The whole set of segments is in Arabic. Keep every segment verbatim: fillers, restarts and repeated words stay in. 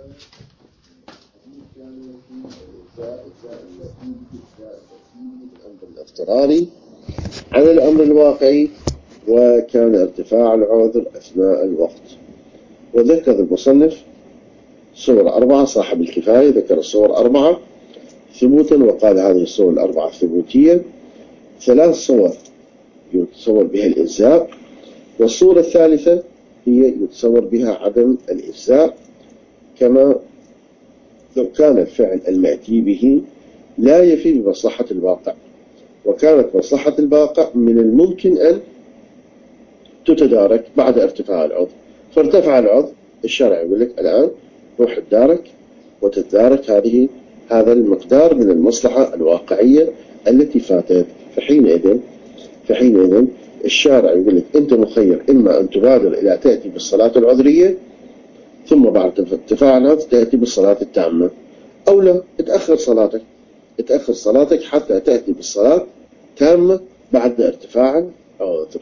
الأمر الاضطراري عن الأمر الواقعي، وكان ارتفاع العذر أثناء الوقت. وذكر المصنف صور أربعة، صاحب الكفاية ذكر الصور أربعة ثبوتا، وقال هذه الصور الأربعة ثبوتية. ثلاث صور يتصور بها الإجزاء، والصورة الثالثة هي يتصور بها عدم الإجزاء، كما لو كان الفعل المأتي به لا يفي بمصلحة الواقع، وكانت مصلحة الواقع من الممكن أن تتدارك بعد ارتفاع العذر. فارتفع العذر، الشرع يقول لك الآن روح تدارك وتتدارك هذه هذا المقدار من المصلحة الواقعية التي فاتت. فحينئذ فحينئذ الشارع يقول لك أنت مخير، إما أن تبادر إلى تأتي بالصلاة العذرية ثم بعد ارتفاع العذر تأتي بالصلاة التامة، أو لا تأخر صلاتك تأخر صلاتك حتى تأتي بالصلاة تامة بعد ارتفاع العذر.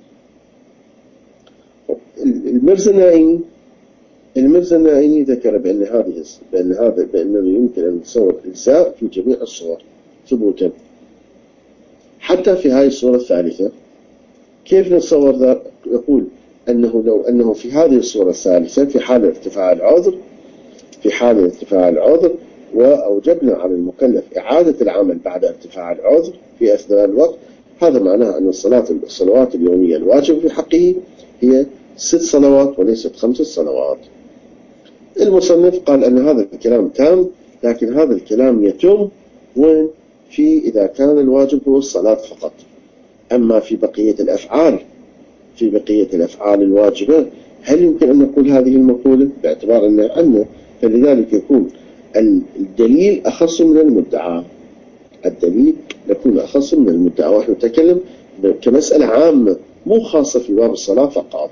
المرزا النائمي المرزا النائمي ذكر بأن هذه بأن هذا بأنه يمكن أن نتصور الإجزاء في جميع الصور ثبوتا، حتى في هذه الصورة الثالثة. كيف نتصور ذا؟ يقول أنه لو أنه في هذه الصورة الثالثة في حال ارتفاع العذر في حال ارتفاع العذر وأوجبنا على المكلف إعادة العمل بعد ارتفاع العذر في أثناء الوقت، هذا معناه أن الصلاة الصلوات اليومية الواجب في حقه هي ست صلوات وليست خمس صلوات. المصنف قال أن هذا الكلام تام، لكن هذا الكلام يتم وين؟ في إذا كان الواجب هو الصلاة فقط. أما في بقية الأفعال في بقية الأفعال الواجبة هل يمكن أن نقول هذه المقولة باعتبار أن أنه فلذلك يكون الدليل أخص من المدعى الدليل يكون أخص من المدعى ونحن نتكلم كمسألة عامة مو خاصة في باب الصلاة فقط.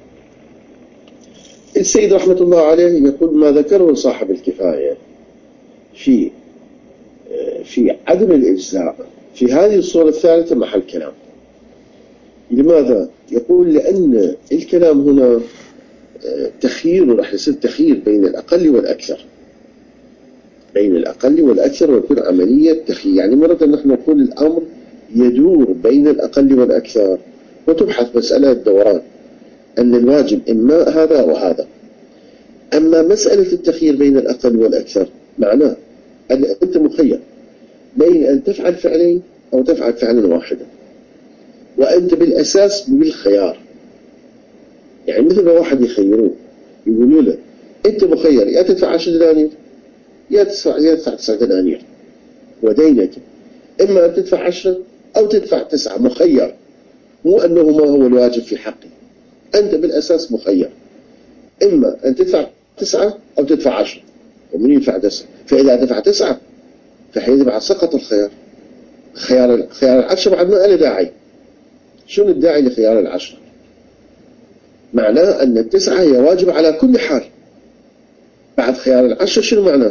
السيد رحمة الله عليه يقول ما ذكره صاحب الكفاية في في عدم الإجزاء في هذه الصورة الثالثة محل كلام. لماذا؟ يقول لأن الكلام هنا تخيير، راح يصير تخيير بين الأقل والأكثر بين الأقل والأكثر ويكون عملية تخيير. يعني مرة نحن نقول الأمر يدور بين الأقل والأكثر، وتبحث مسألة الدوران أن الواجب إما هذا وهذا. أما مسألة التخيير بين الأقل والأكثر معناه أن أنت مخير بين أن تفعل فعلين أو تفعل فعلا واحدا، وأنت بالأساس بالخيار. يعني مثل ما واحد يخيروه يقولوا له أنت مخير يا تدفع عشر دنانير يا تدفع يا تدفع تسعة دنانير ودينك، إما أن تدفع عشرة أو تدفع تسعة، مخير، مو أنه ما هو الواجب في حقي. أنت بالأساس مخير، إما أن تدفع تسعة أو تدفع عشرة، ومن يدفع تسعة؟ فإذا دفع تسعة فحين بعد سقط الخيار. خيار خيار العشرة بعد ما له داعي. شنو الداعي لخيار العشرة؟ معناه أن التسعة هي واجب على كل حال. بعد خيار العشرة شنو معناه؟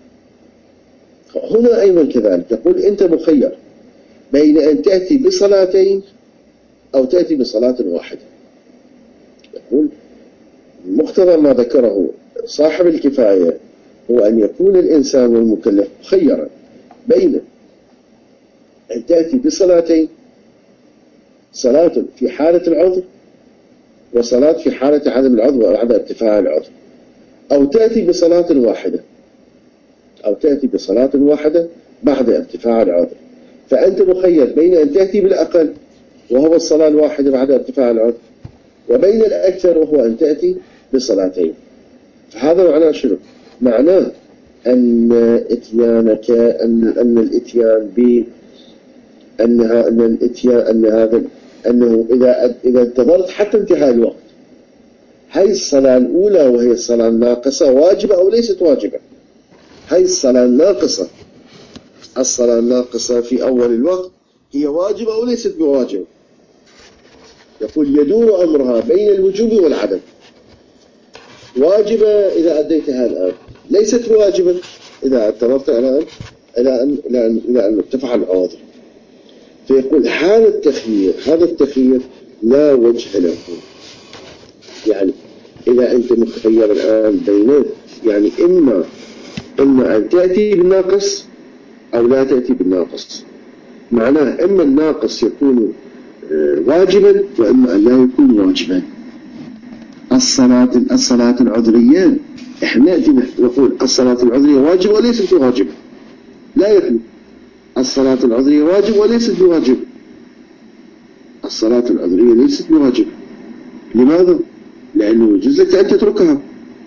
هنا أيضا كذلك يقول أنت مخير بين أن تأتي بصلاتين أو تأتي بصلاة واحدة. يقول مقتضى ما ذكره صاحب الكفاية هو أن يكون الإنسان والمكلف مخيرا بين أن تأتي بصلاتين، صلاة في حالة العذر وصلاة في حالة عدم العذر وعدم ارتفاع العذر، أو تأتي بصلاة واحدة أو تأتي بصلاة واحدة بعد ارتفاع العذر. فأنت مخير بين أن تأتي بالأقل وهو الصلاة الواحدة بعد ارتفاع العذر، وبين الأكثر وهو أن تأتي بصلاتين. فهذا معناه شنو؟ معناه أن إتيانك أن أن الإتيان ب أنها أن الإتيان أن هذا أنه إذا إذا انتظرت حتى انتهاء الوقت، هاي الصلاة الأولى وهي الصلاة الناقصة واجبة أو ليست واجبة؟ هاي الصلاة الناقصة الصلاة الناقصة في أول الوقت هي واجبة أو ليست بواجبة؟ يقول يدور أمرها بين الوجوب والعدم. واجبة إذا أديتها الآن، ليست واجبة إذا اعتبرت الآن إلى أن إلى أن إلى أن ارتفع العذر. فيقول حال التخيير هذا التخيير لا وجه له. يعني إذا أنت متخير الآن بين يعني إما إما أن تأتي بالناقص أو لا تأتي بالناقص. معناه إما الناقص يكون واجبا وإما أن لا يكون واجبا. الصلاة الصلاة العذرية إحنا نأتي نقول الصلاة العذرية واجب وليست بواجب، لا يكون الصلاة العذرية واجب وليست بواجب. الصلاة العذرية ليست بواجب. لماذا؟ لأنه يجوز لك أن تتركها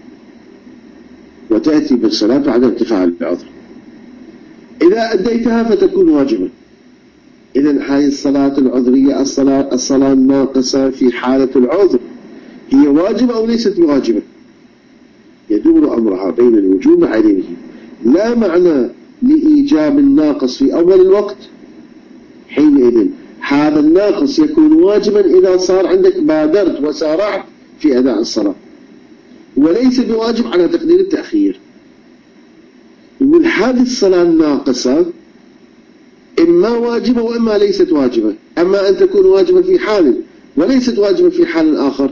وتأتي بالصلاة بعد ارتفاع العذر. إذا أديتها فتكون واجبة. إذن هذه الصلاة العذرية الصلاة الصلاة الناقصة في حالة العذر هي واجبة أو ليست بواجبة؟ يدور أمرها بين الوجوب وعدمه. لا معنى لإيجاب الناقص في أول الوقت، حينئذ هذا الناقص يكون واجبا إذا صار عندك بادرت وسارعت في أداء الصلاة، وليس بواجب على تقدير التأخير. يقول هذه الصلاة الناقصة إما واجبة وإما ليست واجبة، أما أن تكون واجبة في حال وليست واجبة في حال آخر.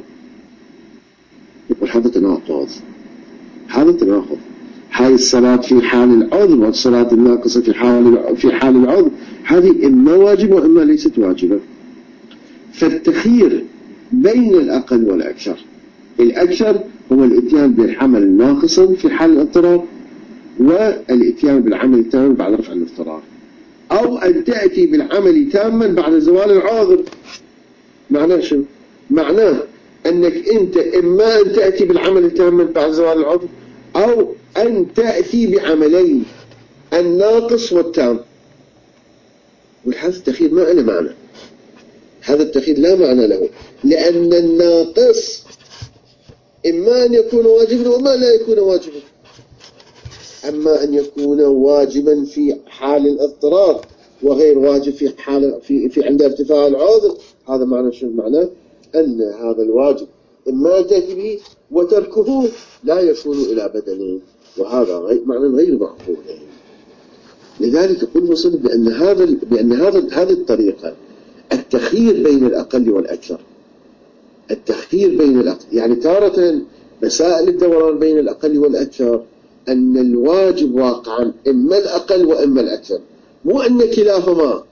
يقول هذا تناقض، هذا تناقض. هذه الصلاة في حال العذر والصلاة الناقصة في حال في حال العذر هذه إما واجبة وإما ليست واجبة. فالتخيير بين الأقل والأكثر، الأكثر هو الإتيان بالعمل ناقصا في حال الاضطرار، والإتيان بالعمل تاما بعد رفع الاضطرار، أو أن تأتي بالعمل تاما بعد زوال العذر. معناه شو؟ معناه أنك أنت إما أن تأتي بالعمل تاما بعد زوال العذر، أو أن تأتي بعملين الناقص والتام. وهذا التخيير ما له معنى، هذا التخيير لا معنى له، لأن الناقص إما أن يكون واجبا وما لا يكون واجبا. أما أن يكون واجبا في حال الاضطرار وغير واجب في حال في في عند ارتفاع العذر، هذا معنى شو معناه؟ أن هذا الواجب إما أن تأتي به وتركه لا يكون إلى بدنه، وهذا غير معنى غير معقول. لذلك يقول المصنف بأن هذا بأن هذا هذه الطريقة التخيير بين الأقل والأكثر، التخيير بين الأقل يعني تارة مسائل الدوران بين الأقل والأكثر أن الواجب واقعا إما الأقل وإما الأكثر، مو أن كلاهما.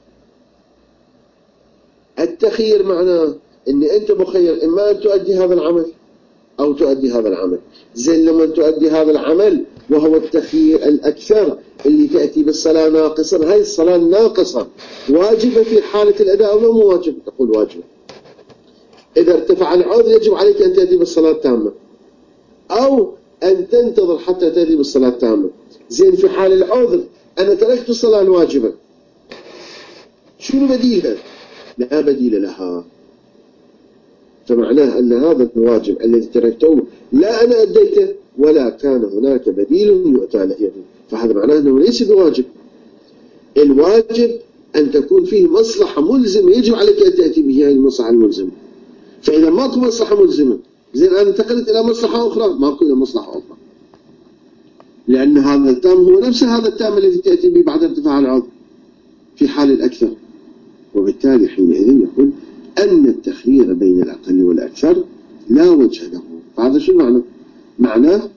التخيير معناه أن أنت مخير إما أن تؤدي هذا العمل أو تؤدي هذا العمل. زين لما تؤدي هذا العمل وهو التخيير الأكثر اللي تأتي بالصلاة ناقصا، هاي الصلاة الناقصة واجبة في حالة الأداء أو مو واجب؟ تقول واجبة. إذا ارتفع العذر يجب عليك أن تأتي بالصلاة التامة، أو أن تنتظر حتى تأتي بالصلاة التامة. زين في حال العذر أنا تركت الصلاة الواجبة، شنو بديلها؟ لا بديل لها. فمعناه أن هذا الواجب الذي تركته لا أنا أديته ولا كان هناك بديل يؤتى له، فهذا معناه أنه ليس بواجب. الواجب أن تكون فيه مصلحة ملزمة يجب عليك أن تأتي به هذه المصلحة الملزمة. فإذا ماكو مصلحة ملزمة، زين أنا انتقلت إلى مصلحة أخرى، ماكو إلى مصلحة أخرى، لأن هذا التام هو نفس هذا التام الذي تأتي به بعد ارتفاع العذر في حال الأكثر. وبالتالي حينئذ يقول أن التخيير بين الأقل والأكثر لا وجه له. فهذا شو معنى؟ معناه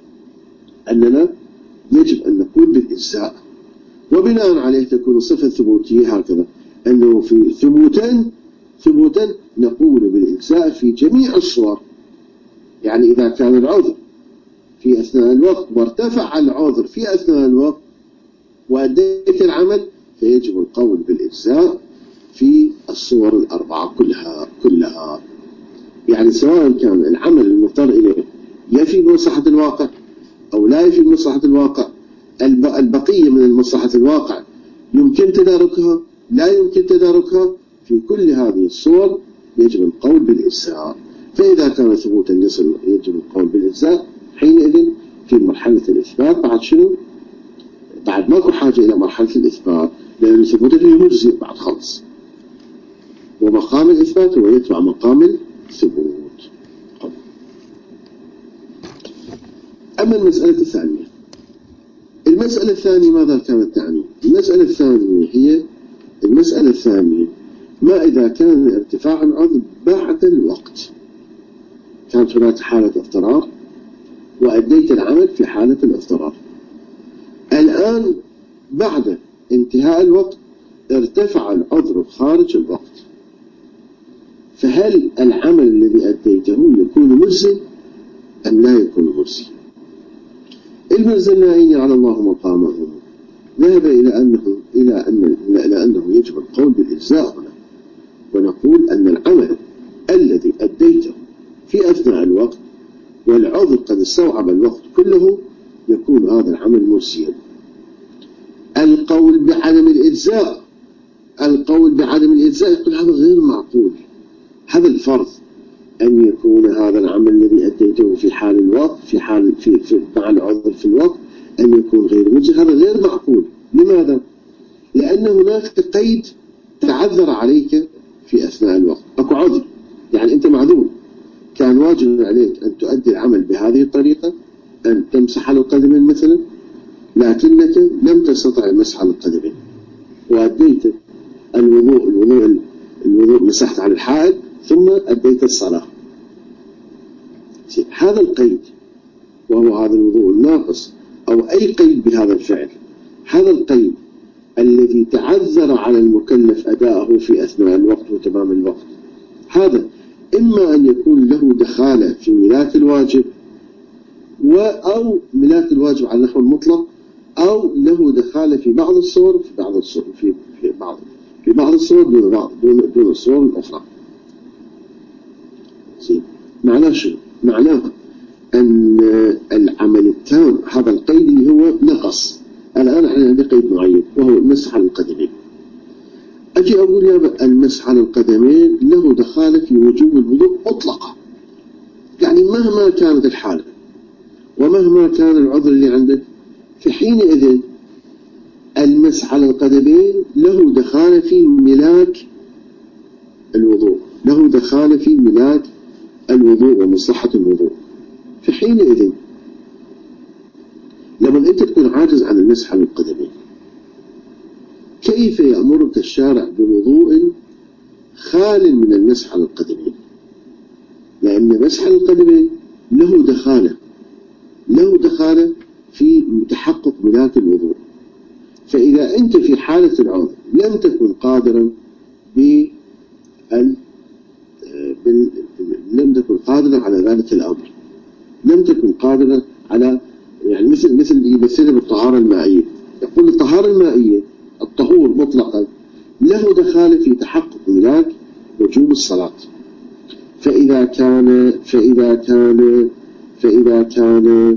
أننا يجب أن نقول بالإجزاء، وبناء عليه تكون الصفة ثبوتية هكذا، أنه في ثبوتا ثبوتا نقول بالإجزاء في جميع الصور. يعني إذا كان العذر في أثناء الوقت وارتفع العذر في أثناء الوقت وأديت العمل فيجب القول بالإجزاء في الصور الأربعة كلها كلها. يعني سواء كان العمل المضطر إليه يفي بمصلحة الواقع أو لا يفي بمصلحة الواقع، البقية من مصلحة الواقع يمكن تداركها لا يمكن تداركها، في كل هذه الصور يجب القول بالإجزاء. فإذا كان ثبوتا يصل يجب القول بالإجزاء، حينئذ في مرحلة الإثبات بعد شنو؟ بعد ماكو حاجة إلى مرحلة الإثبات، لأن ثبوتا يجزئ بعد خلص، ومقام الإثبات هو يتبع مقام الثبوت. أما المسألة الثانية، المسألة الثانية ماذا كانت تعني؟ المسألة الثانية هي المسألة الثانية ما إذا كان ارتفاع العذر بعد الوقت، كانت هناك حالة اضطرار وأديت العمل في حالة الاضطرار. الآن بعد انتهاء الوقت ارتفع العذر خارج الوقت، فهل العمل الذي أديته يكون مجزٍ أم لا يكون مجزٍ؟ ابن الزنائي على الله مقامه ذهب إلى أنه إلى أن إلى أنه يجب القول بالإجزاء هنا، ونقول أن العمل الذي أديته في أثناء الوقت والعذر قد استوعب الوقت كله يكون هذا العمل مجزيا. القول بعدم الإجزاء القول بعدم الإجزاء يقول هذا غير معقول، هذا الفرض أن يكون هذا العمل الذي أديته في حال الوقت في حال في, في مع العذر في الوقت أن يكون غير مجزي، هذا غير معقول. لماذا؟ لأن هناك قيد تعذر عليك في أثناء الوقت، أكو عذر، يعني أنت معذور، كان واجب عليك أن تؤدي العمل بهذه الطريقة، أن تمسح على القدمين مثلا، لكنك لم تستطع المسح على القدمين وأديت الوضوء الوضوء الوضوء مسحت على الحائط ثم أديت الصلاة. هذا القيد وهو هذا الوضوء الناقص أو أي قيد بهذا الفعل، هذا القيد الذي تعذر على المكلف أداءه في أثناء الوقت وتمام الوقت، هذا إما أن يكون له دخالة في ملاك الواجب أو ملاك الواجب على النحو المطلق، أو له دخالة في بعض الصور في بعض الصور في في بعض في بعض الصور دون بعض دون دون الصور الأخرى. معناه شو؟ معناه أن العمل التام هذا القيد اللي هو نقص، الآن احنا عندنا قيد معين وهو المسح على القدمين. أجي أقول يا المسح على القدمين له دخالة في وجوب الوضوء مطلقة، يعني مهما كانت الحالة ومهما كان العذر اللي عندك، في حينئذ المسح على القدمين له دخالة في ملاك الوضوء، له دخالة في ملاك الوضوء ومصلحة الوضوء. في حينئذ لما أنت تكون عاجز عن المسح على القدمين، كيف يأمرك الشارع بوضوء خال من المسح على القدمين؟ لأن مسح على القدمين له دخالة له دخالة في تحقق ملاك الوضوء. فإذا أنت في حالة العذر لم تكن قادرا ب لم تكن قادرا على ذلك الأمر، لم تكن قادرا على يعني مثل مثل يمثله بالطهارة المائية، يقول الطهارة المائية الطهور مطلقا له دخالة في تحقق ملاك وجوب الصلاة. فإذا كان فإذا كان فإذا كان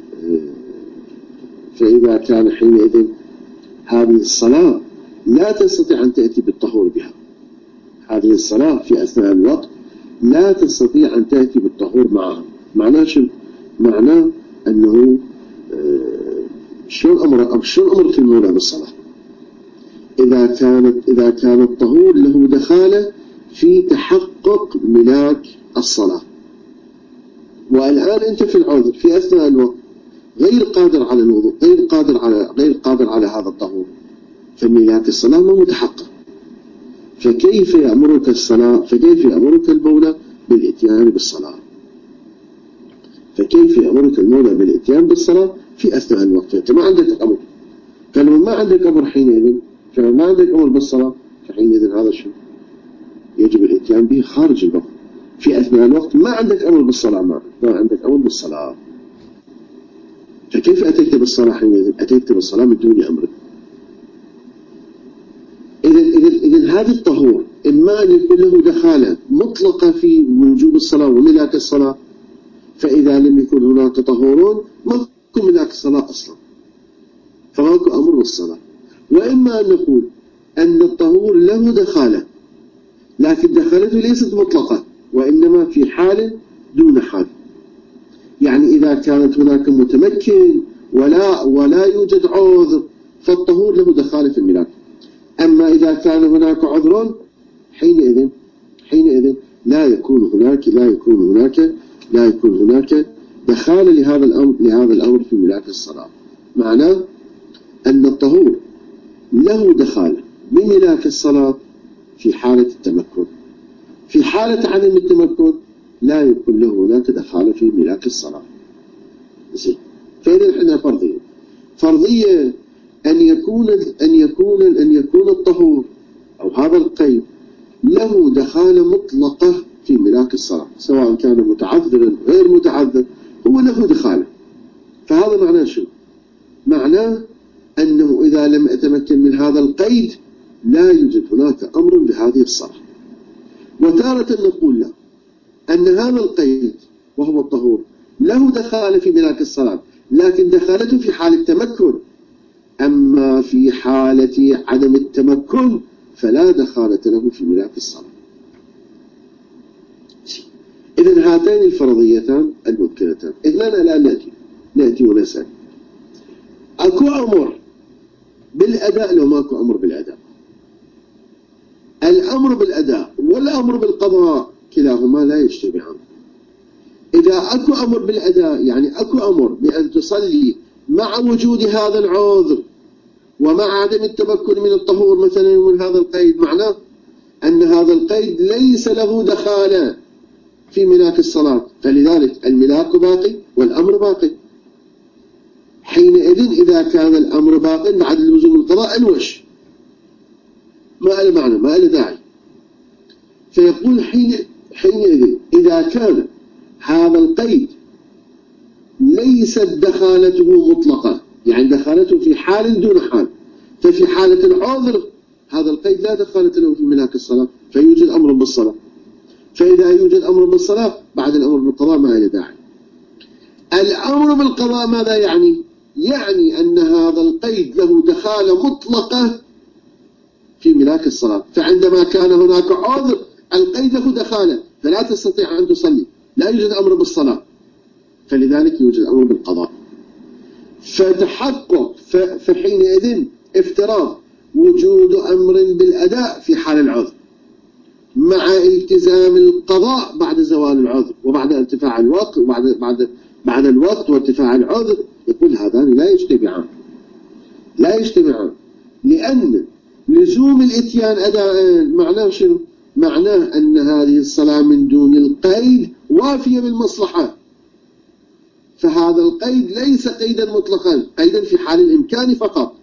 فإذا كان حينئذ هذه الصلاة لا تستطيع أن تأتي بالطهور بها، هذه الصلاة في أثناء الوقت لا تستطيع أن تأتي بالطهور معها. معناه شو؟ معناه أنه شلون أمر شلون أمرت المولى بالصلاة إذا كانت إذا كان الطهور له دخالة في تحقق ملاك الصلاة، والآن أنت في العذر في أثناء الوقت غير قادر على الوضوء، غير قادر على غير قادر على هذا الطهور، فملاك الصلاة ما متحقق. فكيف يأمرك الصلاة فكيف يأمرك المولى بالإتيان بالصلاة؟ فكيف يأمرك المولى بالإتيان بالصلاة في أثناء الوقت؟ أنت ما عندك أمر، فلما ما عندك أمر حينئذ فلما ما عندك أمر بالصلاة فحينئذ هذا شو؟ يجب الإتيان به خارج الوقت. في أثناء الوقت ما عندك أمر بالصلاة، ما, ما عندك أمر بالصلاة، فكيف أتيت بالصلاة حينئذ؟ أتيت بالصلاة من دون أمر. إذن إذن إذن هذا الطهور إما أن يكون له دخالة مطلقة في وجوب الصلاة وملاك الصلاة، فإذا لم يكن هناك طهورون ما يكون ملاك الصلاة أصلا، فماكو أمر بالصلاة. وإما أن نقول أن الطهور له دخالة لكن دخالته ليست مطلقة وإنما في حال دون حال، يعني إذا كانت هناك متمكن ولا ولا يوجد عذر فالطهور له دخالة في الملاك. أما إذا كان هناك عذر حينئذ حينئذ لا يكون هناك لا يكون هناك لا يكون هناك دخالة لهذا الأمر لهذا الأمر في ملاك الصلاة. معناه أن الطهور له دخالة بملاك الصلاة في حالة التمكن، في حالة عدم التمكن لا يكون له هناك دخالة في ملاك الصلاة. فإذا عندنا فرضية فرضية أن يكون أن يكون أن يكون الطهور أو هذا القيد له دخالة مطلقة في ملاك الصلاة، سواء كان متعذرا غير متعذر، هو له دخالة. فهذا معناه شو؟ معناه أنه إذا لم أتمكن من هذا القيد لا يوجد هناك أمر بهذه الصلاة. وتارة نقول له أن هذا القيد وهو الطهور له دخالة في ملاك الصلاة، لكن دخالته في حال التمكن، أما في حالة عدم التمكن فلا دخالة له في ملاك الصلاة. إذن هاتين الفرضيتان الممكنتان. إذن لا نأتي نأتي ونسأل أكو أمر بالأداء لو ماكو أمر بالأداء؟ الأمر بالأداء والأمر بالقضاء كلاهما لا يجتمعان. إذا أكو أمر بالأداء يعني أكو أمر بأن تصلي مع وجود هذا العذر ومع عدم التمكن من الطهور مثلا من هذا القيد، معناه أن هذا القيد ليس له دخالة في ملاك الصلاة، فلذلك الملاك باقي والأمر باقي. حينئذ إذا كان الأمر باقي بعد لزوم القضاء الوش ما له معنى، ما له داعي. فيقول حين حينئذ إذا كان هذا القيد ليست دخالته مطلقة، يعني دخالته في حال دون حال، ففي حالة العذر هذا القيد لا دخالة له في ملاك الصلاة فيوجد أمر بالصلاة. فإذا يوجد أمر بالصلاة بعد الأمر بالقضاء ما له داعي. الأمر بالقضاء ماذا يعني؟ يعني أن هذا القيد له دخالة مطلقة في ملاك الصلاة، فعندما كان هناك عذر القيد له دخالة فلا تستطيع أن تصلي، لا يوجد أمر بالصلاة، فلذلك يوجد أمر بالقضاء. فتحقق فحينئذ افتراض وجود أمر بالأداء في حال العذر مع التزام القضاء بعد زوال العذر وبعد ارتفاع الوقت وبعد بعد بعد الوقت وارتفاع العذر، يقول هذان لا يجتمعان لا يجتمعان لأن لزوم الاتيان أداء معناه شنو؟ معناه أن هذه الصلاة من دون القيد وافية بالمصلحة، فهذا القيد ليس قيدا مطلقا، قيدا في حال الإمكان فقط.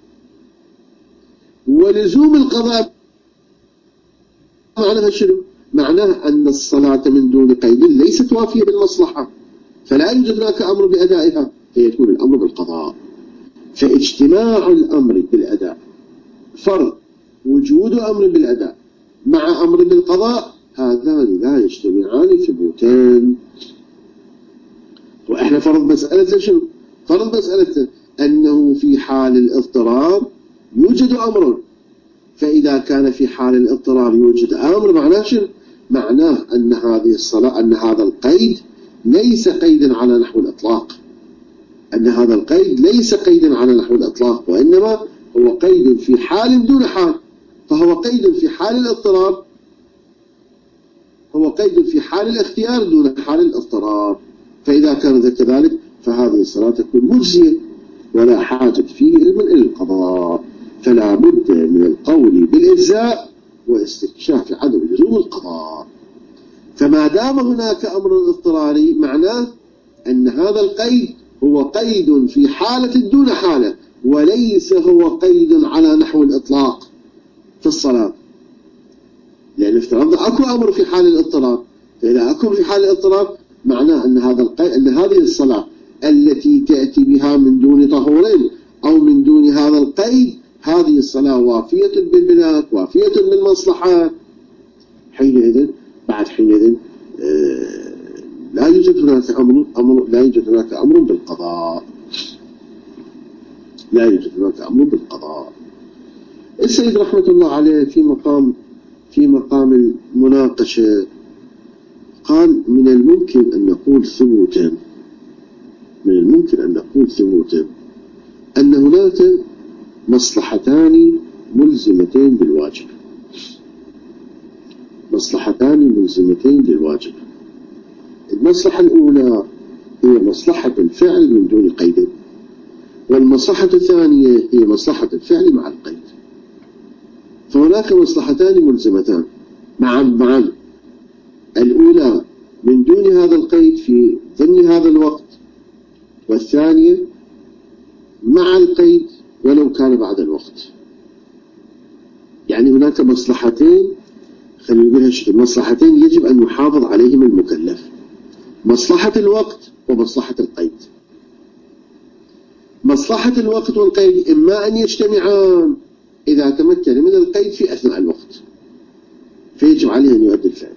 ولزوم القضاء معناها شنو؟ معناه أن الصلاة من دون قيد ليست وافية بالمصلحة، فلا يوجد هناك أمر بأدائها، فيكون الأمر بالقضاء. فاجتماع الأمر بالأداء فرض وجود أمر بالأداء مع أمر بالقضاء، هذان لا يجتمعان ثبوتان. وإحنا فرض مسألة شنو؟ فرض مسألة أنه في حال الاضطرار يوجد أمر، فإذا كان في حال الاضطرار يوجد أمر معناه شنو؟ معناه أن هذه الصلاة أن هذا القيد ليس قيدا على نحو الإطلاق، أن هذا القيد ليس قيدا على نحو الإطلاق، وإنما هو قيد في حال دون حال. فهو قيد في حال الاضطرار، هو قيد في حال الاختيار دون حال الاضطرار. فإذا كان كذلك فهذه الصلاة تكون مجزية ولا حاجة فيه إلى القضاء. فلا بد من القول بالإجزاء واستكشاف عدم لزوم القضاء. فما دام هناك أمر اضطراري معناه أن هذا القيد هو قيد في حالة دون حالة، وليس هو قيد على نحو الإطلاق في الصلاة، لأن افترضنا أكو أمر في حال الاضطرار. فإذا أكو في حال الاضطرار معناه أن هذا القيد أن هذه الصلاة التي تأتي بها من دون طهورين أو من دون هذا القيد هذه الصلاة وافية بالملاك وافية بالمصلحة. حينئذ بعد حينئذ آه لا يوجد هناك أمر أمر لا يوجد هناك أمر بالقضاء لا يوجد هناك أمر بالقضاء. السيد رحمة الله عليه في مقام في مقام المناقشة قال من الممكن أن نقول ثبوتا من الممكن أن نقول ثبوتا أن هناك مصلحتان ملزمتين بالواجب مصلحتان ملزمتين للواجب. المصلحة الأولى هي مصلحة الفعل من دون قيد، والمصلحة الثانية هي مصلحة الفعل مع القيد. فهناك مصلحتان ملزمتان معا معا الأولى من دون هذا القيد في ضمن هذا الوقت، والثانية مع القيد ولو كان بعد الوقت. يعني هناك مصلحتين، خلينا نقولها شكل مصلحتين يجب أن يحافظ عليهما المكلف: مصلحة الوقت ومصلحة القيد. مصلحة الوقت والقيد إما أن يجتمعان إذا تمكن من القيد في أثناء الوقت فيجب عليه أن يؤدي الفعل.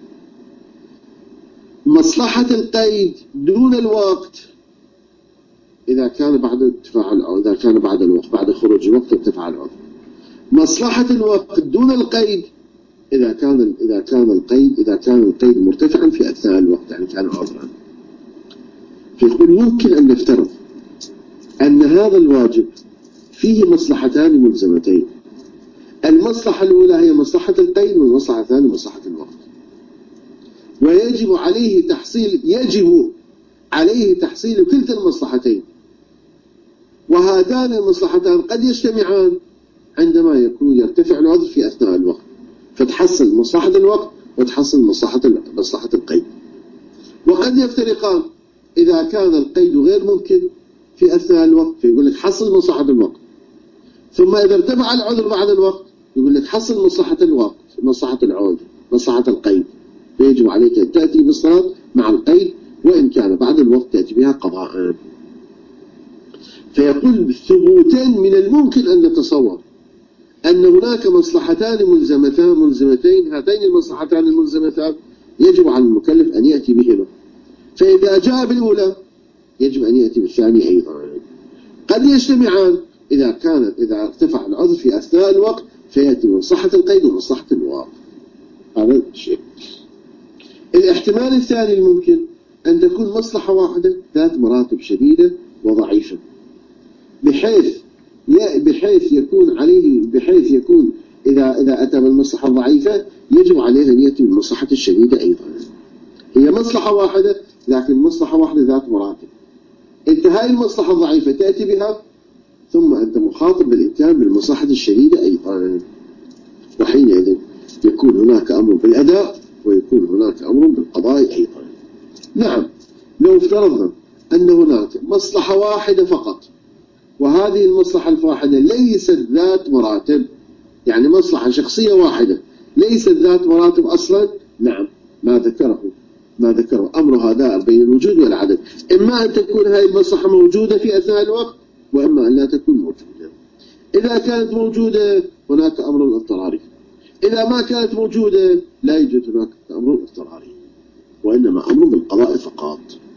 مصلحة القيد دون الوقت إذا كان بعد ارتفاع العذر، إذا كان بعد الوقت، بعد خروج الوقت ارتفع العذر. مصلحة الوقت دون القيد إذا كان إذا كان القيد إذا كان القيد مرتفعا في أثناء الوقت، يعني كان عذرا. فيقول يمكن أن نفترض أن هذا الواجب فيه مصلحتان ملزمتين. المصلحة الأولى هي مصلحة القيد، والمصلحة الثانية مصلحة الوقت، ويجب عليه تحصيل يجب عليه تحصيل كلتا المصلحتين، وهاتان المصلحتان قد يجتمعان عندما يكون يرتفع العذر في أثناء الوقت، فتحصل مصلحة الوقت وتحصل مصلحة مصلحة القيد. وقد يفترقان إذا كان القيد غير ممكن في أثناء الوقت فيقول لك حصل مصلحة الوقت، ثم إذا ارتفع العذر بعد الوقت يقول لك حصل مصلحة الوقت، مصلحة العذر، مصلحة القيد، فيجب عليك أن تأتي بالصلاة مع القيد، وإن كان بعد الوقت تأتي بها قضاء. فيقول ثبوتا من الممكن أن نتصور أن هناك مصلحتان ملزمتان ملزمتين، هاتين المصلحتان الملزمتان يجب على المكلف أن يأتي بهما، فإذا جاء بالأولى يجب أن يأتي بالثانية أيضا. قد يجتمعان إذا كانت إذا ارتفع العذر في أثناء الوقت فيأتي مصلحة القيد ومصلحة الوقت. هذا الشيء. الاحتمال الثاني الممكن أن تكون مصلحة واحدة ذات مراتب شديدة وضعيفة، بحيث بحيث يكون عليه بحيث يكون إذا إذا أتى بالمصلحة الضعيفة يجب عليه أن يأتي بالمصلحة الشديدة أيضا. هي مصلحة واحدة لكن مصلحة واحدة ذات مراتب، أنت هاي المصلحة الضعيفة تأتي بها، ثم أنت مخاطب بالإتيان بالمصلحة الشديدة أيضا، وحينئذ يكون هناك أمر بالأداء ويكون هناك أمر بالقضاء أيضا. نعم، لو افترضنا أن هناك مصلحة واحدة فقط، وهذه المصلحة الواحدة ليست ذات مراتب، يعني مصلحة شخصية واحدة ليست ذات مراتب أصلا، نعم، ما ذكره ما ذكره أمر هذا بين الوجود والعدم، إما أن تكون هذه المصلحة موجودة في أثناء الوقت، وإما أن لا تكون موجودة. إذا كانت موجودة هناك أمر اضطراري، إذا ما كانت موجودة لا يوجد هناك أمر اضطراري، وإنما أمر بالقضاء فقط.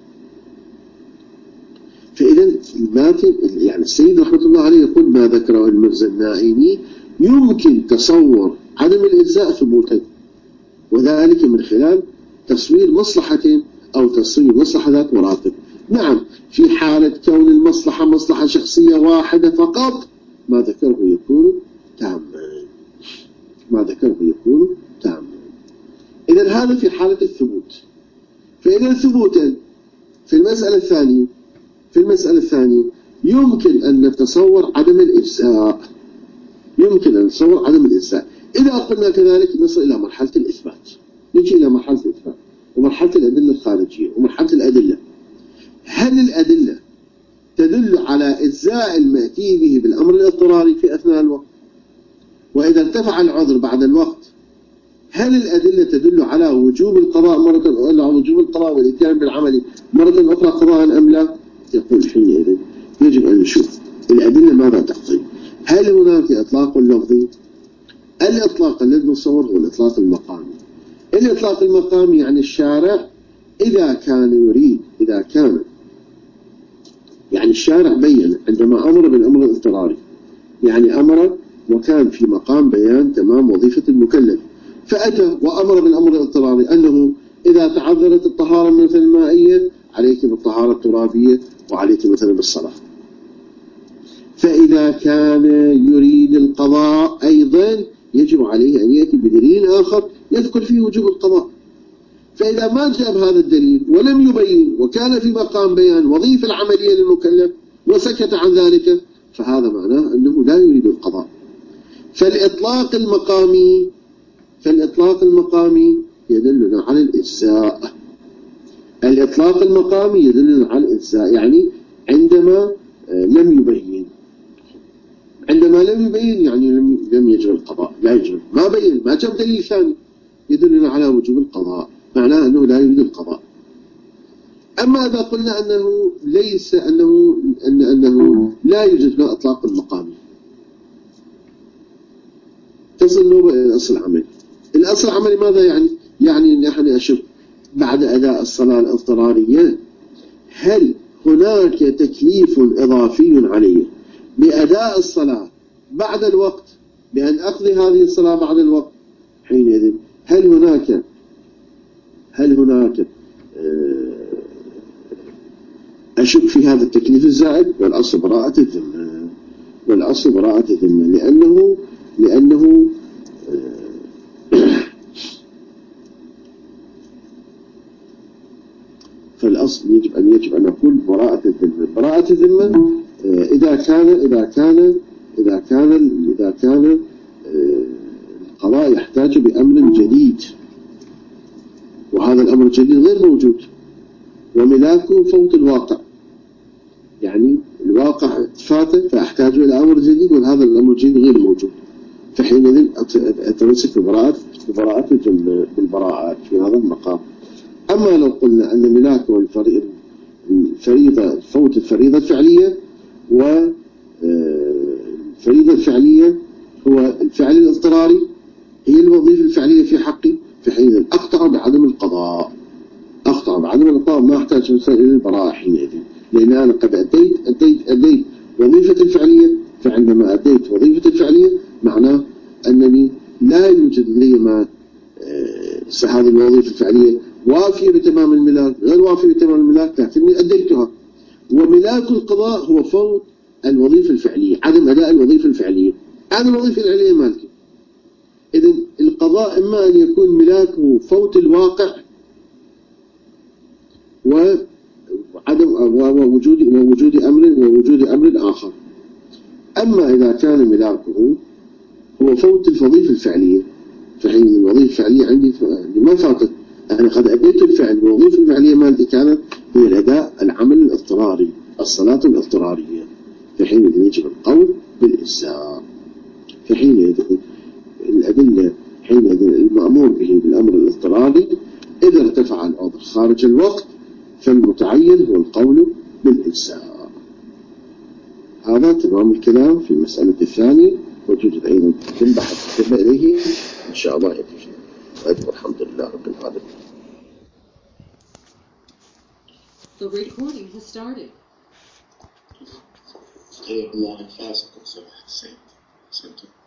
فإذا الماتن يعني السيد رحمة الله عليه يقول ما ذكره المرزا النائمي يمكن تصور عدم الإجزاء ثبوتا، وذلك من خلال تصوير مصلحة أو تصوير مصلحة ذات مراتب. نعم، في حالة كون المصلحة مصلحة شخصية واحدة فقط ما ذكره يكون تاما، ما ذكره يكون تاما. إذن هذا في حالة الثبوت. فإذا ثبوتا في المسألة الثانية في المسألة الثانية يمكن أن نتصور عدم الإجزاء، يمكن أن نتصور عدم الإجزاء. إذا قلنا كذلك نصل إلى مرحلة الإثبات، نجي إلى مرحلة الإثبات ومرحلة الأدلة الخارجية ومرحلة الأدلة. هل الأدلة تدل على إجزاء المأتي به بالأمر الاضطراري في أثناء الوقت؟ وإذا ارتفع العذر بعد الوقت هل الأدلة تدل على وجوب القضاء مرة أخرى، وجوب القضاء والإتيان بالعمل مرة أخرى قضاء أم لا؟ يقول حينئذ يجب أن نشوف الأدلة ماذا تقتضي. هل هناك إطلاق لفظي؟ الإطلاق الذي نصور هو الإطلاق المقامي. الإطلاق المقامي يعني الشارع إذا كان يريد إذا كان يعني الشارع بين عندما أمر بالأمر الاضطراري، يعني أمر وكان في مقام بيان تمام وظيفة المكلف، فأتى وأمر بالأمر الاضطراري أنه إذا تعذرت الطهارة مثل المائية عليك بالطهارة الترابية وعليك مثلا بالصلاة. فإذا كان يريد القضاء أيضا يجب عليه أن يأتي بدليل آخر يذكر فيه وجوب القضاء. فإذا ما جاء هذا الدليل ولم يبين وكان في مقام بيان وظيفة العملية للمكلف وسكت عن ذلك فهذا معناه أنه لا يريد القضاء. فالإطلاق المقامي فالإطلاق المقامي يدلنا على الإجزاء. الإطلاق المقامي يدلنا على الإجزاء، يعني عندما لم يبين ما لم يبين يعني لم لم يجب القضاء، لا يجب، ما بين، ما جاب دليل ثاني يدلنا على وجوب القضاء، معناه أنه لا يريد القضاء. أما إذا قلنا أنه ليس أنه أن أنه لا يوجد له إطلاق المقام، تصل له الأصل العملي. الأصل العملي ماذا يعني؟ يعني نحن أشوف بعد أداء الصلاة الاضطرارية هل هناك تكليف إضافي عليه بأداء الصلاة بعد الوقت، بأن أقضي هذه الصلاة بعد الوقت؟ حينئذ هل هناك هل هناك أشك في هذا التكليف الزائد؟ والأصل براءة الذمة، والأصل براءة الذمة، لأنه لأنه فالأصل يجب أن يجب أن نقول براءة الذمة. براءة الذمة إذا كان إذا كان إذا كان إذا كان القضاء يحتاج بأمر جديد، وهذا الأمر الجديد غير موجود، وملاكه فوت الواقع، يعني الواقع فات فأحتاج إلى أمر جديد وهذا الأمر الجديد غير موجود، فحينئذ أتمسك ببراءة ببراءة الذمة بالبراءات في هذا المقام. أما لو قلنا أن ملاكه الفريضة فوت الفريضة الفعلية، والفريضة الفعلية هو الفعل الاضطراري، هي الوظيفة الفعلية في حقي، فحينئذ أقطع بعدم القضاء، أقطع بعدم القضاء، ما أحتاج مثلا إلى البراءة حينئذ، لأن أنا قد أديت أديت أديت وظيفة الفعلية، فعندما أديت وظيفة الفعلية معناه أنني لا يوجد لي ما هذه الوظيفة الفعلية وافية بتمام الملاك، غير وافية بتمام الملاك، لكني أديتها. وملاك القضاء هو فوت الوظيفة الفعلية، عدم أداء الوظيفة الفعلية، هذه الوظيفة الفعلية مالتي. إذن القضاء إما أن يكون ملاكه فوت الواقع وعدم ووجود ووجود أمر ووجود أمر آخر. أما إذا كان ملاكه هو فوت الوظيفة الفعلية، فحين الوظيفة الفعلية عندي ما فاتت، أنا قد أديت الفعل، الوظيفة الفعلية مالتي كانت هي الأداء العمل الاضطراري، الصلاة الاضطرارية، فحين يجب القول بالإجزاء. فحين الأدلة حين المأمور به بالأمر الاضطراري إذا ارتفع العذر خارج الوقت فالمتعين هو القول بالإجزاء. هذا تمام الكلام في المسألة الثانية، وتوجد أيضا تنبحث تتبع إليه إن شاء الله يكفي. والحمد لله رب العالمين. The recording has started. هي الله فاسق صراحة سنت